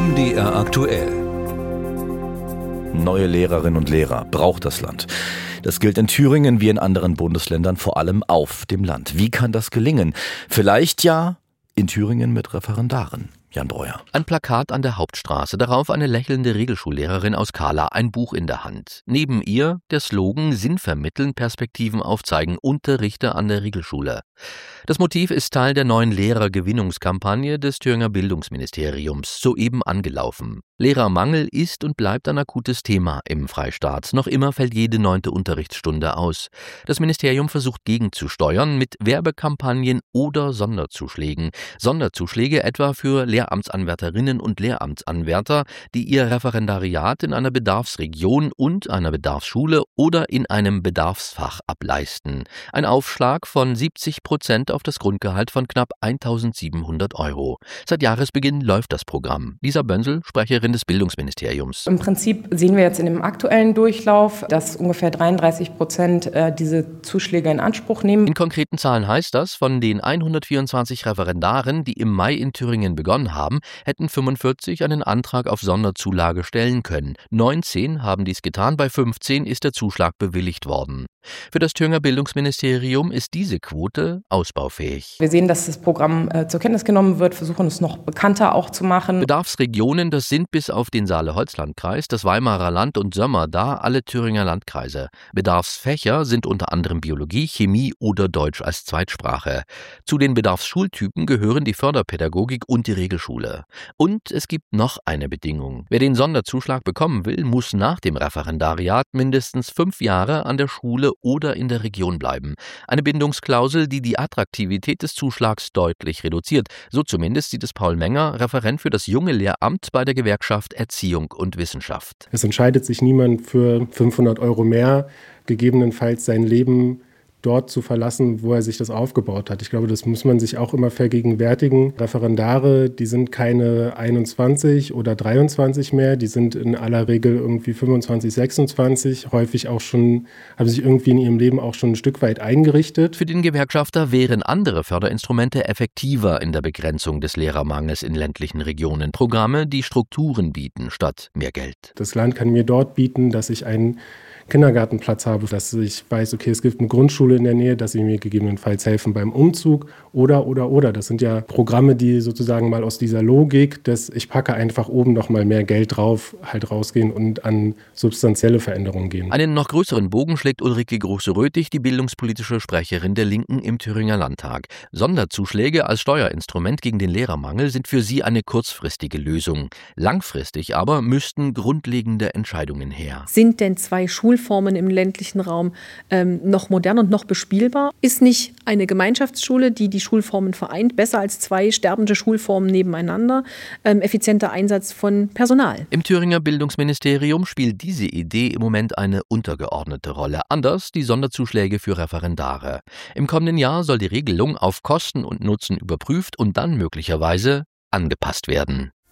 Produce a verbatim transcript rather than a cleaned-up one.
M D R aktuell. Neue Lehrerinnen und Lehrer braucht das Land. Das gilt in Thüringen wie in anderen Bundesländern, vor allem auf dem Land. Wie kann das gelingen? Vielleicht ja in Thüringen mit Referendaren. Jan Breuer. Ein Plakat an der Hauptstraße, darauf eine lächelnde Regelschullehrerin aus Kahla, ein Buch in der Hand. Neben ihr der Slogan Sinn vermitteln, Perspektiven aufzeigen, Unterrichter an der Regelschule. Das Motiv ist Teil der neuen Lehrergewinnungskampagne des Thüringer Bildungsministeriums, soeben angelaufen. Lehrermangel ist und bleibt ein akutes Thema im Freistaat. Noch immer fällt jede neunte Unterrichtsstunde aus. Das Ministerium versucht gegenzusteuern mit Werbekampagnen oder Sonderzuschlägen. Sonderzuschläge etwa für Lehramtsanwärterinnen und Lehramtsanwärter, die ihr Referendariat in einer Bedarfsregion und einer Bedarfsschule oder in einem Bedarfsfach ableisten. Ein Aufschlag von siebzig Prozent auf das Grundgehalt von knapp eintausendsiebenhundert Euro. Seit Jahresbeginn läuft das Programm. Lisa Bönsel, Sprecherin des Bildungsministeriums. Im Prinzip sehen wir jetzt in dem aktuellen Durchlauf, dass ungefähr dreiunddreißig Prozent diese Zuschläge in Anspruch nehmen. In konkreten Zahlen heißt das, von den hundertvierundzwanzig Referendaren, die im Mai in Thüringen begonnen haben, hätten fünfundvierzig einen Antrag auf Sonderzulage stellen können. neunzehn haben dies getan, bei fünfzehn ist der Zuschlag bewilligt worden. Für das Thüringer Bildungsministerium ist diese Quote ausbaufähig. Wir sehen, dass das Programm äh, zur Kenntnis genommen wird, versuchen es noch bekannter auch zu machen. Bedarfsregionen, das sind bis auf den Saale-Holz-Landkreis, das Weimarer Land und Sömmerda alle Thüringer Landkreise. Bedarfsfächer sind unter anderem Biologie, Chemie oder Deutsch als Zweitsprache. Zu den Bedarfsschultypen gehören die Förderpädagogik und die Regelschule. Und es gibt noch eine Bedingung. Wer den Sonderzuschlag bekommen will, muss nach dem Referendariat mindestens fünf Jahre an der Schule oder in der Region bleiben. Eine Bindungsklausel, die die Attraktivität des Zuschlags deutlich reduziert. So zumindest sieht es Paul Menger, Referent für das junge Lehramt bei der Gewerkschaft Erziehung und Wissenschaft. Es entscheidet sich niemand für fünfhundert Euro mehr, gegebenenfalls sein Leben dort zu verlassen, wo er sich das aufgebaut hat. Ich glaube, das muss man sich auch immer vergegenwärtigen. Referendare, die sind keine einundzwanzig oder dreiundzwanzig mehr, die sind in aller Regel irgendwie fünfundzwanzig, sechsundzwanzig, häufig auch schon, haben sich irgendwie in ihrem Leben auch schon ein Stück weit eingerichtet. Für den Gewerkschafter wären andere Förderinstrumente effektiver in der Begrenzung des Lehrermangels in ländlichen Regionen. Programme, die Strukturen bieten, statt mehr Geld. Das Land kann mir dort bieten, dass ich einen Kindergartenplatz habe, dass ich weiß, okay, es gibt eine Grundschule in der Nähe, dass sie mir gegebenenfalls helfen beim Umzug oder, oder, oder. Das sind ja Programme, die sozusagen mal aus dieser Logik, dass ich packe einfach oben noch mal mehr Geld drauf, halt rausgehen und an substanzielle Veränderungen gehen. Einen noch größeren Bogen schlägt Ulrike Große-Röthig, die bildungspolitische Sprecherin der Linken im Thüringer Landtag. Sonderzuschläge als Steuerinstrument gegen den Lehrermangel sind für sie eine kurzfristige Lösung. Langfristig aber müssten grundlegende Entscheidungen her. Sind denn zwei Schulformen im ländlichen Raum ähm, noch modern und noch bespielbar? Ist nicht eine Gemeinschaftsschule, die die Schulformen vereint, besser als zwei sterbende Schulformen nebeneinander? Ähm, effizienter Einsatz von Personal. Im Thüringer Bildungsministerium spielt diese Idee im Moment eine untergeordnete Rolle. Anders die Sonderzuschläge für Referendare. Im kommenden Jahr soll die Regelung auf Kosten und Nutzen überprüft und dann möglicherweise angepasst werden.